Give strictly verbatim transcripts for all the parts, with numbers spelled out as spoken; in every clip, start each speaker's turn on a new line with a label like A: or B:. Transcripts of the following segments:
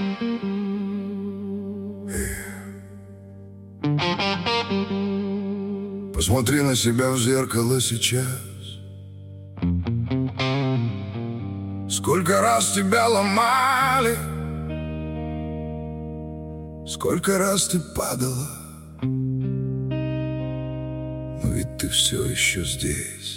A: Посмотри на себя в зеркало сейчас. Сколько раз тебя ломали, сколько раз ты падала, но ведь ты все еще здесь.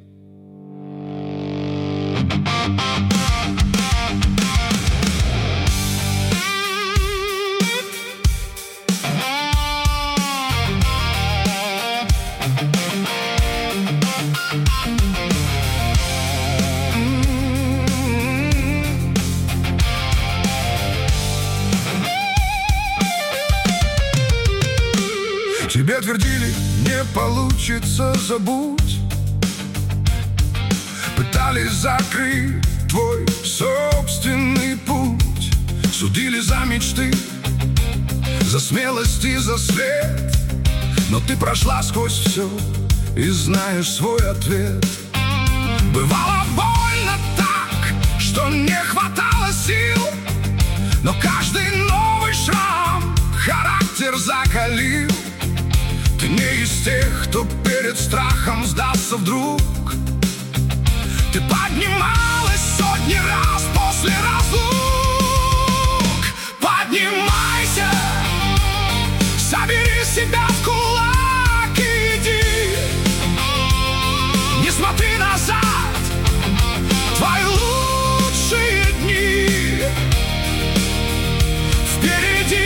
A: Тебе твердили, не получится, забудь. Пытались закрыть твой собственный путь. Судили за мечты, за смелость и за свет. Но ты прошла сквозь все и знаешь свой ответ. Бывало больно так, что не хватало сил, но каждый новый шрам характер закалил. Ты не из тех, кто перед страхом сдастся вдруг. Ты поднималась сотни раз после разлук. Поднимайся, собери себя в кулак и иди. Не смотри назад, твои лучшие дни впереди.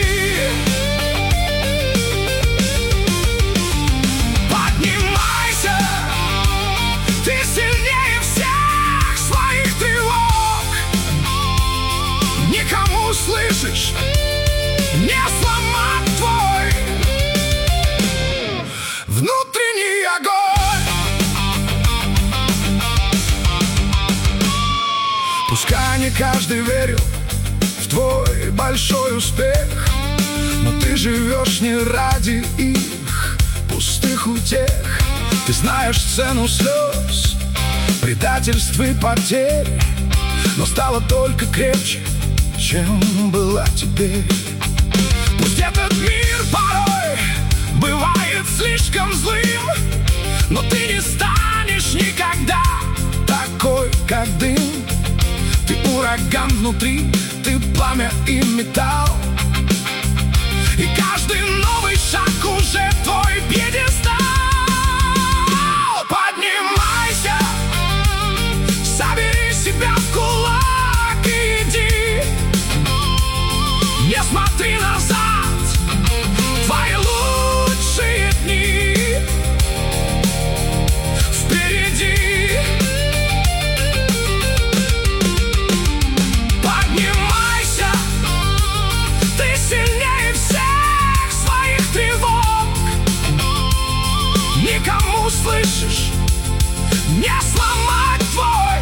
A: Слышишь, не сломать твой внутренний огонь. Пускай не каждый верил в твой большой успех, но ты живешь не ради их пустых утех. Ты знаешь цену слез, предательств и потерь, но стала только крепче, чем была теперь. Пусть этот мир порой бывает слишком злым, но ты не станешь никогда такой, как дым. Ты ураган внутри, ты пламя и металл, и каждый новый шаг уже твой пьедестал. Поднимайся, собери себя в кулак и иди. Не смотри назад, твои лучшие дни впереди. Поднимайся, ты сильнее всех своих тревог. Никому, слышишь, не сломать твой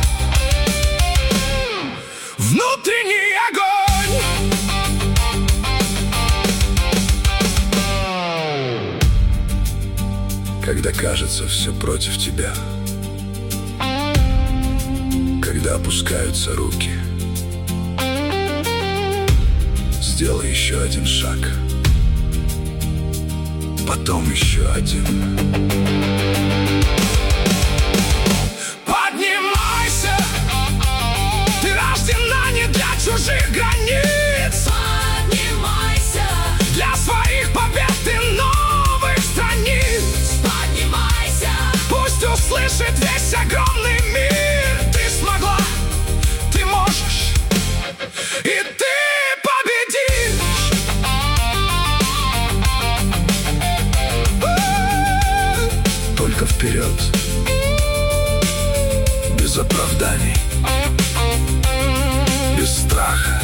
A: внутренний огонь. Когда кажется все против тебя, когда опускаются руки, сделай еще один шаг, потом еще один. Поднимайся, ты рождена не для чужих границ. Поднимайся, для своих побед и новых страниц. Пусть услышит весь огромный мир. Ты смогла, ты можешь, и ты победишь. Только вперед, без оправданий, без страха,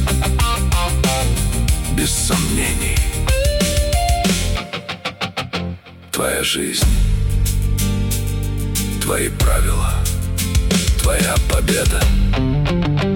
A: без сомнений. Твоя жизнь, твои правила, твоя победа.